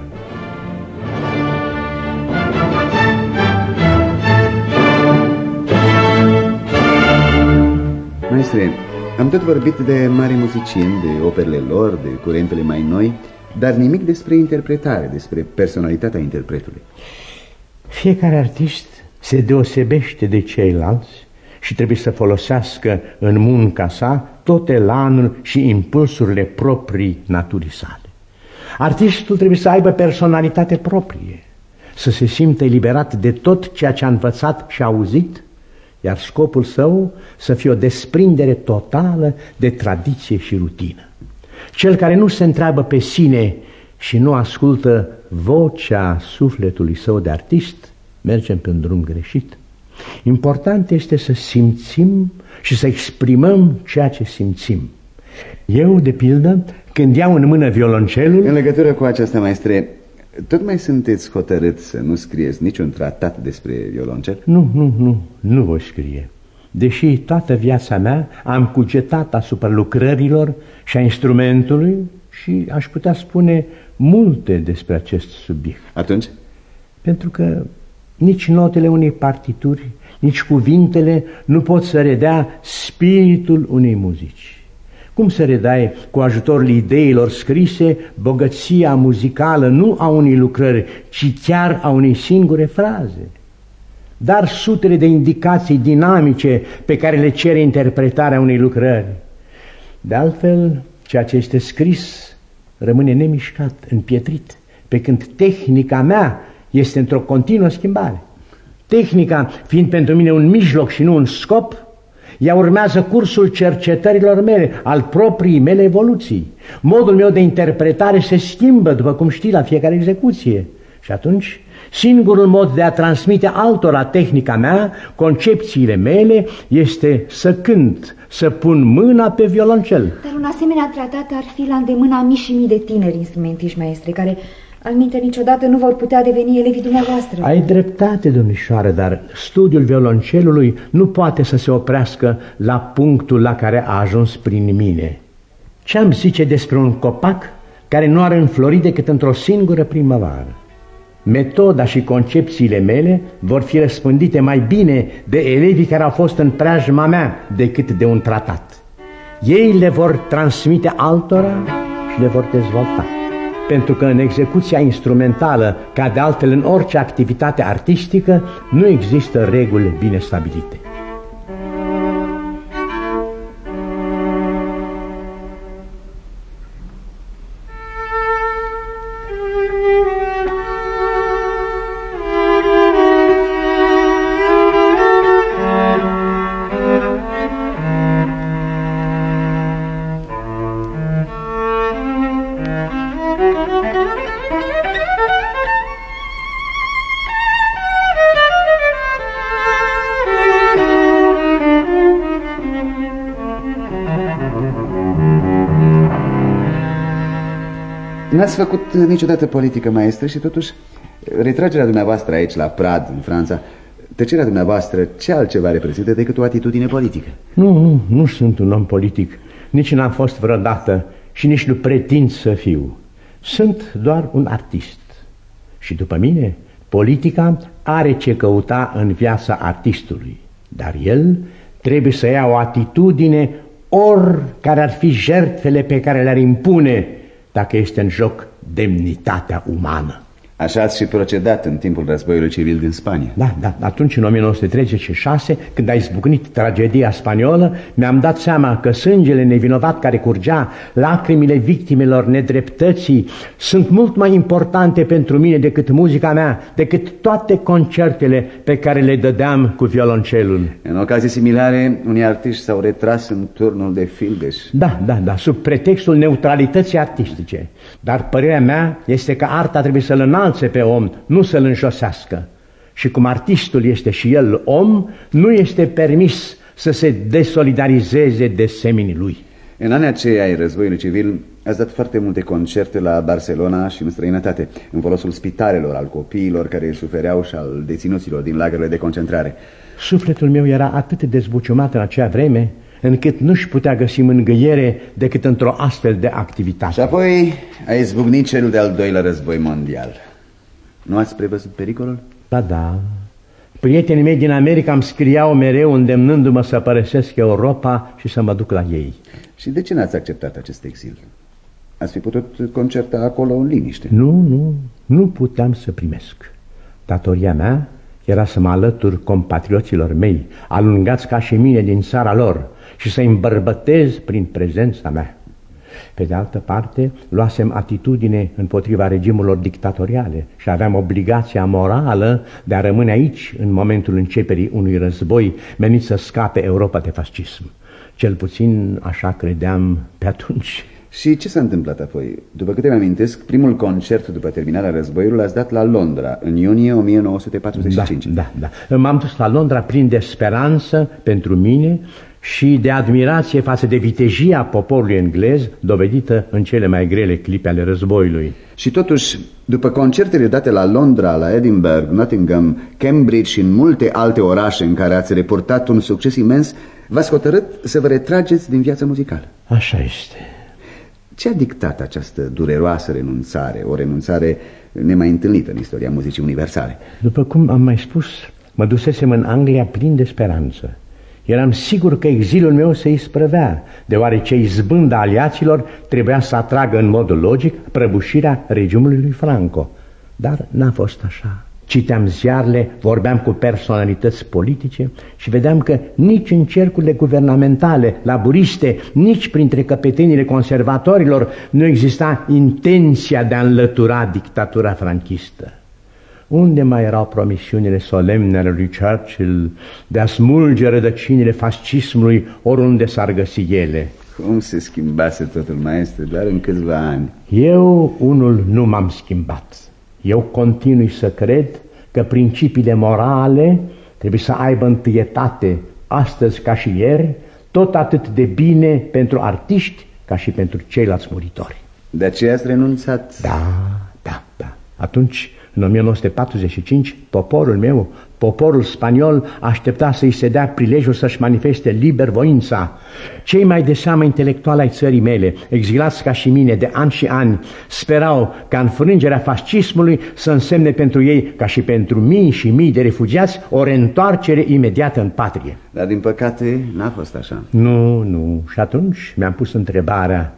Maestre, am tot vorbit de mari muzicieni, de operele lor, de curentele mai noi, dar nimic despre interpretare, despre personalitatea interpretului. Fiecare artist se deosebește de ceilalți și trebuie să folosească în munca sa tot elanul și impulsurile proprii naturii sale. Artistul trebuie să aibă personalitate proprie, să se simtă eliberat de tot ceea ce a învățat și a auzit, iar scopul său să fie o desprindere totală de tradiție și rutină. Cel care nu se întreabă pe sine și nu ascultă vocea sufletului său de artist, mergem pe un drum greșit. Important este să simțim și să exprimăm ceea ce simțim. Eu, de pildă, când iau în mână violoncelul... În legătură cu aceasta, maestre, tot mai sunteți hotărât să nu scrieți niciun tratat despre violoncel? Nu voi scrie. Deși toată viața mea am cugetat asupra lucrărilor și a instrumentului și aș putea spune multe despre acest subiect. Atunci? Pentru că nici notele unei partituri, nici cuvintele nu pot să redea spiritul unei muzici. Cum să redai cu ajutorul ideilor scrise bogăția muzicală nu a unei lucrări, ci chiar a unei singure fraze? Dar sutele de indicații dinamice pe care le cere interpretarea unei lucrări. De altfel, ceea ce este scris rămâne nemișcat, împietrit, pe când tehnica mea este într-o continuă schimbare. Tehnica, fiind pentru mine un mijloc și nu un scop, ea urmează cursul cercetărilor mele, al proprii mele evoluții. Modul meu de interpretare se schimbă, după cum știi, la fiecare execuție. Și atunci, singurul mod de a transmite altora tehnica mea, concepțiile mele, este să cânt, să pun mâna pe violoncel. Dar un asemenea tratat ar fi la îndemâna mii și mii de tineri instrumentiști, maestre, care alminte niciodată nu vor putea deveni elevii dumneavoastră. Ai dreptate, domnișoară, dar studiul violoncelului nu poate să se oprească la punctul la care a ajuns prin mine. Ce-am zice despre un copac care nu are înflorit decât într-o singură primăvară? Metoda și concepțiile mele vor fi răspândite mai bine de elevii care au fost în preajma mea decât de un tratat. Ei le vor transmite altora și le vor dezvolta. Pentru că în execuția instrumentală, ca de altfel în orice activitate artistică, nu există reguli bine stabilite. N-ați făcut niciodată politică, maestre, și totuși retragerea dumneavoastră aici la Prad, în Franța, tăcerea dumneavoastră, ce altceva reprezintă decât o atitudine politică? Nu sunt un om politic, nici n-am fost vreodată și nici nu pretind să fiu. Sunt doar un artist. Și după mine, politica are ce căuta în viața artistului, dar el trebuie să ia o atitudine oricare ar fi jertfele pe care le-ar impune, dacă este în joc demnitatea umană. Așa ați și procedat în timpul războiului civil din Spania. Da, atunci în 1936, când a izbucnit tragedia spaniolă, mi-am dat seama că sângele nevinovat care curgea, lacrimile victimelor nedreptății sunt mult mai importante pentru mine decât muzica mea, decât toate concertele pe care le dădeam cu violoncelul. În ocazii similare, unii artiști s-au retras în turnul de fildeș. Da, sub pretextul neutralității artistice. Dar părerea mea este că arta trebuie să-l înalțe pe om, nu să-l înjosească. Și cum artistul este și el om, nu este permis să se desolidarizeze de seminii lui. În anii aceia ai războiului civil ați dat foarte multe concerte la Barcelona și în străinătate, în folosul spitalelor, al copiilor care sufereau și al deținuților din lagările de concentrare. Sufletul meu era atât de dezbuciumat în acea vreme, încât nu-și putea găsi mângâiere decât într-o astfel de activitate. Și apoi a izbucnit cel de-al doilea război mondial. Nu ați prevăzut pericolul? Ba da. Prietenii mei din America îmi scriau mereu îndemnându-mă să părăsesc Europa și să mă duc la ei. Și de ce n-ați acceptat acest exil? Ați fi putut concerta acolo în liniște. Nu puteam să primesc. Datoria mea era să mă alătur compatrioților mei, alungați ca și mine din țara lor, și să-i îmbărbătez prin prezența mea. Pe de altă parte, luasem atitudine împotriva regimurilor dictatoriale și aveam obligația morală de a rămâne aici în momentul începerii unui război menit să scape Europa de fascism. Cel puțin așa credeam pe atunci. Și ce s-a întâmplat apoi? După câte mi-amintesc, primul concert după terminarea războiului l-ați dat la Londra, în iunie 1945. Da. M-am dus la Londra plin de speranță pentru mine și de admirație față de vitejia poporului englez, dovedită în cele mai grele clipe ale războiului. Și totuși, după concertele date la Londra, la Edinburgh, Nottingham, Cambridge și în multe alte orașe în care ați reportat un succes imens, v-ați hotărât să vă retrageți din viața muzicală. Așa este. Ce a dictat această dureroasă renunțare, o renunțare nemai întâlnită în istoria muzicii universale? După cum am mai spus, mă dusesem în Anglia plin de speranță. Eram sigur că exilul meu se isprăvea, deoarece izbânda aliaților trebuia să atragă în mod logic prăbușirea regimului lui Franco. Dar n-a fost așa. Citeam ziarele, vorbeam cu personalități politice și vedeam că nici în cercurile guvernamentale, laburiste, nici printre căpetenile conservatorilor nu exista intenția de a înlătura dictatura franchistă. Unde mai erau promisiunile solemne ale lui Churchill de a smulge rădăcinile fascismului oriunde s-ar găsi ele? Cum se schimbase totul, maestru, doar în câțiva ani? Eu, unul, nu m-am schimbat. Eu continui să cred că principiile morale trebuie să aibă întâietate astăzi ca și ieri, tot atât de bine pentru artiști ca și pentru ceilalți muritori. De aceea ați renunțat? Da. Atunci, în 1945, poporul meu, poporul spaniol, aștepta să-i se dea prilejul să-și manifeste liber voința. Cei mai de seamă intelectuali ai țării mele, exilați ca și mine de ani și ani, sperau ca înfrângerea fascismului să însemne pentru ei, ca și pentru mii și mii de refugiați, o reîntoarcere imediată în patrie. Dar din păcate n-a fost așa. Nu. Și atunci mi-am pus întrebarea,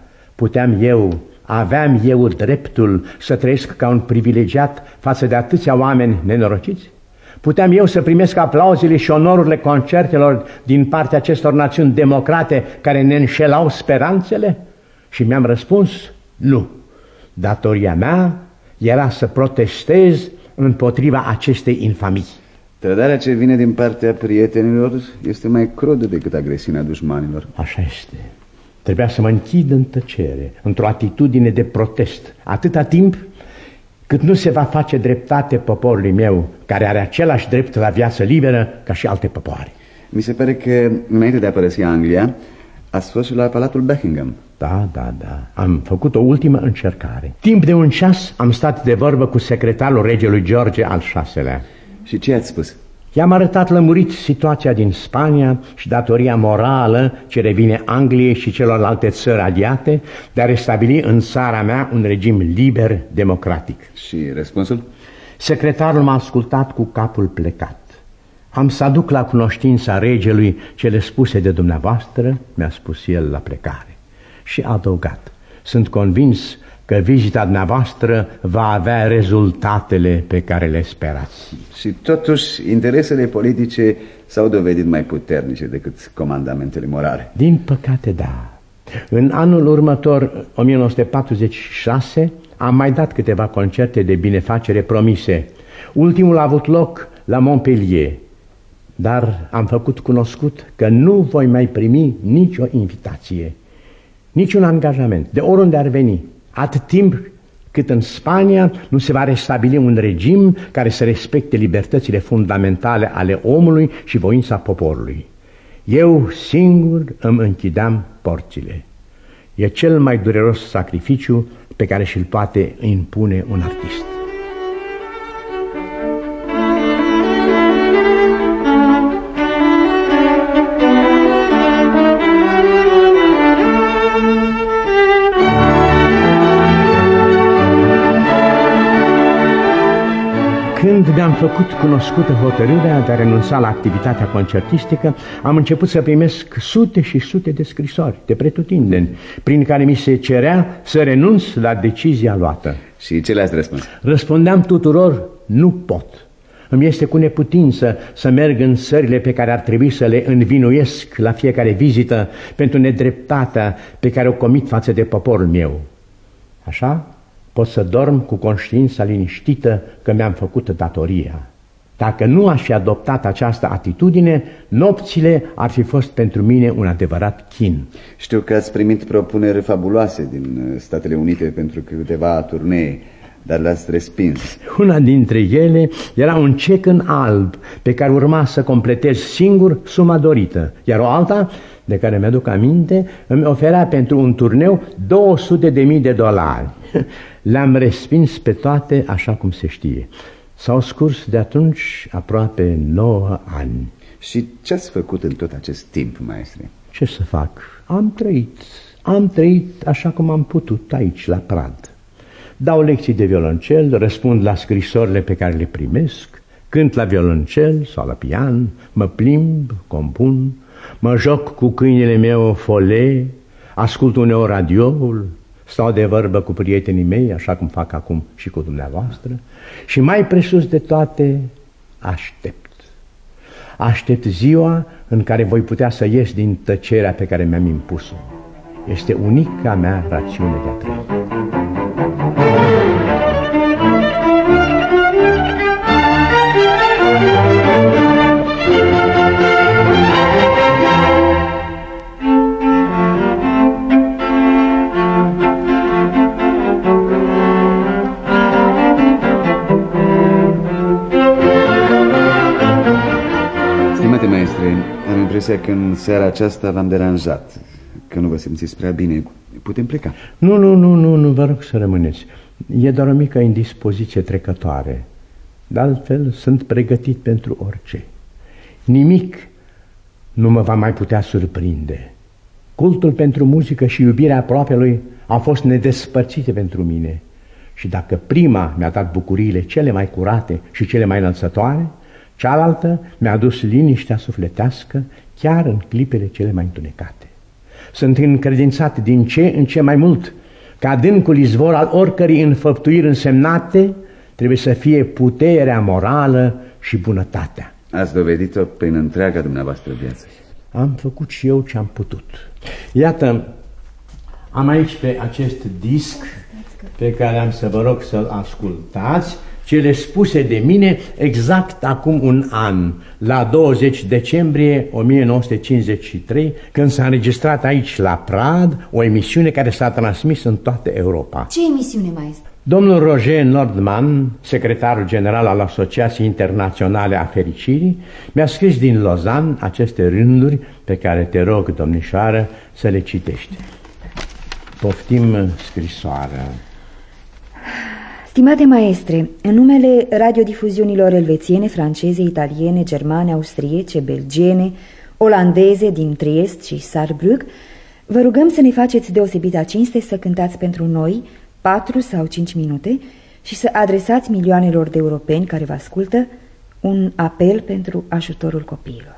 aveam eu dreptul să trăiesc ca un privilegiat față de atâția oameni nenorociți? Puteam eu să primesc aplauzele și onorurile concertelor din partea acestor națiuni democrate care ne înșelau speranțele? Și mi-am răspuns, nu. Datoria mea era să protestez împotriva acestei infamii. Trădarea ce vine din partea prietenilor este mai crudă decât agresiunea dușmanilor. Așa este. Trebuia să mă închid în tăcere, într-o atitudine de protest, atâta timp cât nu se va face dreptate poporului meu, care are același drept la viață liberă ca și alte popoare. Mi se pare că, înainte de a părăsi Anglia, ați fost și la Palatul Buckingham. Da. Am făcut o ultimă încercare. Timp de un ceas am stat de vorbă cu secretarul regelui George al VI-lea. Și ce ați spus? I-am arătat lămurit situația din Spania și datoria morală ce revine Angliei și celorlalte țări aliate de a restabili în țara mea un regim liber, democratic. Și răspunsul? Secretarul m-a ascultat cu capul plecat. Am să aduc la cunoștința regelui cele spuse de dumneavoastră, mi-a spus el la plecare. Și a adăugat, sunt convins că vizita dumneavoastră va avea rezultatele pe care le sperați. Și totuși, interesele politice s-au dovedit mai puternice decât comandamentele morale. Din păcate, da. În anul următor, 1946, am mai dat câteva concerte de binefacere promise. Ultimul a avut loc la Montpellier, dar am făcut cunoscut că nu voi mai primi nicio invitație, niciun angajament, de oriunde ar veni, atât timp cât în Spania nu se va restabili un regim care să respecte libertățile fundamentale ale omului și voința poporului. Eu singur îmi închideam porțile. E cel mai dureros sacrificiu pe care și-l poate impune un artist. Când mi-am făcut cunoscută hotărârea de a renunța la activitatea concertistică, am început să primesc sute și sute de scrisori de pretutindeni, prin care mi se cerea să renunț la decizia luată. Și ce le-ați răspuns? Răspundeam tuturor, nu pot. Îmi este cu neputință să merg în țările pe care ar trebui să le învinuiesc la fiecare vizită pentru nedreptatea pe care o comit față de poporul meu. Așa pot să dorm cu conștiința liniștită că mi-am făcut datoria. Dacă nu aș fi adoptat această atitudine, nopțile ar fi fost pentru mine un adevărat chin. Știu că ați primit propuneri fabuloase din Statele Unite pentru câteva turnee, dar le-ați respins. Una dintre ele era un cec în alb pe care urma să completez singur suma dorită, iar o alta, de care mi-aduc aminte, îmi oferea pentru un turneu $200.000. Le-am respins pe toate, așa cum se știe. S-au scurs de atunci aproape 9 ani. Și ce ați făcut în tot acest timp, maestre? Ce să fac? Am trăit așa cum am putut aici, la Prad. Dau lecții de violoncel, răspund la scrisorile pe care le primesc, cânt la violoncel sau la pian, mă plimb, compun, mă joc cu câinele meu Folle, ascult uneori radioul, stau de vorbă cu prietenii mei, așa cum fac acum și cu dumneavoastră, și mai presus de toate, aștept ziua în care voi putea să ies din tăcerea pe care mi-am impus-o. Este unica mea rațiune de a trăi. Stimate maestre, am impresia că în seara aceasta v-am deranjat, că nu vă simțiți prea bine. Putem pleca? Nu, vă rog să rămâneți. E doar o mică indispoziție trecătoare. De altfel, sunt pregătit pentru orice. Nimic nu mă va mai putea surprinde. Cultul pentru muzică și iubirea aproapelui au fost nedespărțite pentru mine. Și dacă prima mi-a dat bucuriile cele mai curate și cele mai înălțătoare, cealaltă mi-a adus liniștea sufletească chiar în clipele cele mai întunecate. Sunt încredințat din ce în ce mai mult că adâncul izvor al oricărei înfăptuiri însemnate trebuie să fie puterea morală și bunătatea. Ați dovedit-o prin întreaga dumneavoastră viață. Am făcut și eu ce am putut. Iată, am aici pe acest disc pe care am să vă rog să-l ascultați cele spuse de mine exact acum un an, la 20 decembrie 1953, când s-a înregistrat aici la Prad o emisiune care s-a transmis în toată Europa. Ce emisiune, maestru? Domnul Roger Nordman, secretarul general al Asociației Internaționale a Fericirii, mi-a scris din Lausanne aceste rânduri pe care te rog, domnișoară, să le citești. Poftim scrisoarea. Stimate maestre, în numele radiodifuziunilor elvețiene, franceze, italiene, germane, austriece, belgiene, olandeze din Triest și Saarbrück, vă rugăm să ne faceți deosebită cinste să cântați pentru noi 4 sau 5 minute și să adresați milioanelor de europeni care vă ascultă un apel pentru ajutorul copiilor.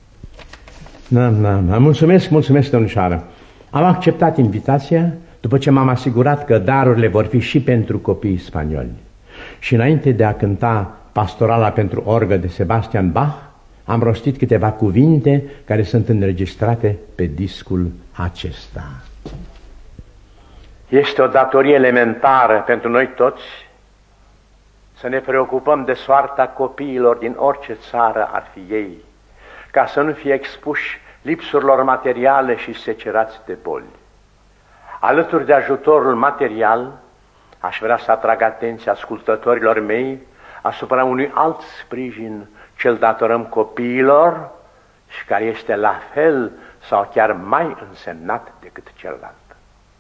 Mulțumesc, domnișoară. Am acceptat invitația după ce m-am asigurat că darurile vor fi și pentru copiii spanioli. Și înainte de a cânta pastorala pentru orgă de Sebastian Bach, am rostit câteva cuvinte care sunt înregistrate pe discul acesta. Este o datorie elementară pentru noi toți să ne preocupăm de soarta copiilor din orice țară ar fi ei, ca să nu fie expuși lipsurilor materiale și secerați de boli. Alături de ajutorul material, aș vrea să atrag atenția ascultătorilor mei asupra unui alt sprijin ce-l datorăm copiilor și care este la fel sau chiar mai însemnat decât celălalt.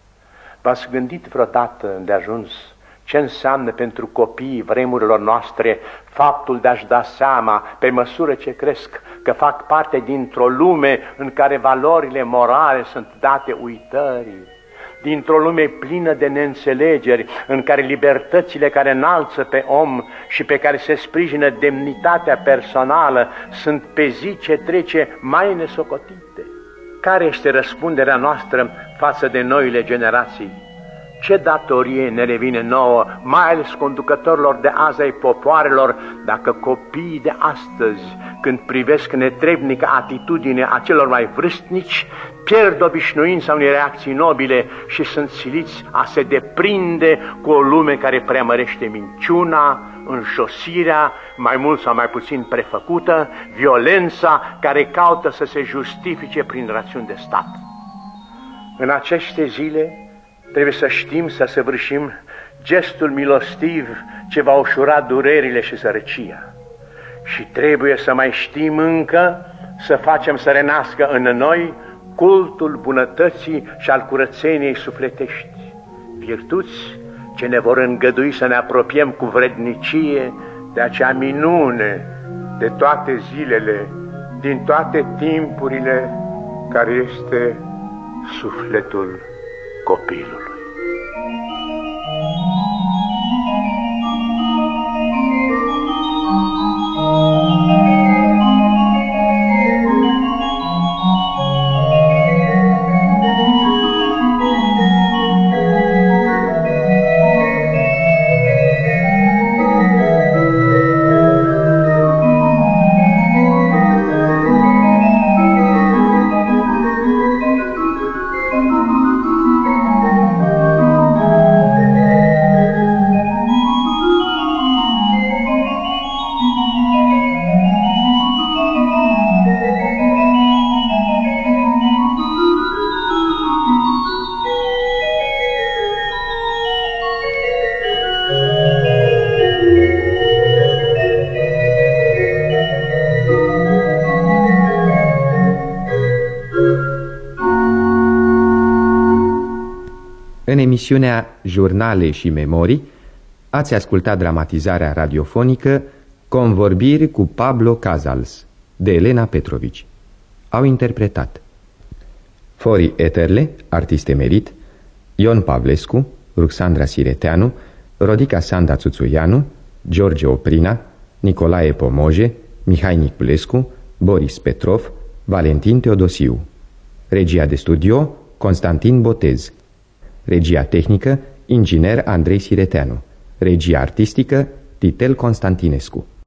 V-ați gândit vreodată îndeajuns ce înseamnă pentru copiii vremurilor noastre faptul de a-și da seama, pe măsură ce cresc, că fac parte dintr-o lume în care valorile morale sunt date uitării, dintr-o lume plină de neînțelegeri, în care libertățile care înalță pe om și pe care se sprijină demnitatea personală sunt pe zi ce trece mai nesocotite? Care este răspunderea noastră față de noile generații? Ce datorie ne revine nouă, mai ales conducătorilor de azi ai popoarelor, dacă copiii de astăzi, când privesc netrebnică atitudine a celor mai vârstnici, pierd obișnuința unei reacții nobile și sunt siliți a se deprinde cu o lume care preamărește minciuna, înșosirea, mai mult sau mai puțin prefăcută, violența care caută să se justifice prin rațiuni de stat. În aceste zile trebuie să știm să săvârșim gestul milostiv ce va ușura durerile și sărăcia. Și trebuie să mai știm încă să facem să renască în noi cultul bunătății și al curățeniei sufletești, virtuți ce ne vor îngădui să ne apropiem cu vrednicie de acea minune de toate zilele, din toate timpurile, care este sufletul copilului. În emisiunea Jurnale și Memorii ați ascultat dramatizarea radiofonică Convorbiri cu Pablo Casals de Elena Petrovici. Au interpretat Fori Eterle, artist emerit, Ion Pavlescu, Ruxandra Sireteanu, Rodica Sanda Țuțuianu, George Oprina, Nicolae Pomoje, Mihai Niculescu, Boris Petrov, Valentin Teodosiu. Regia de studio Constantin Botez. Regia tehnică inginer Andrei Sireteanu. Regia artistică Titel Constantinescu.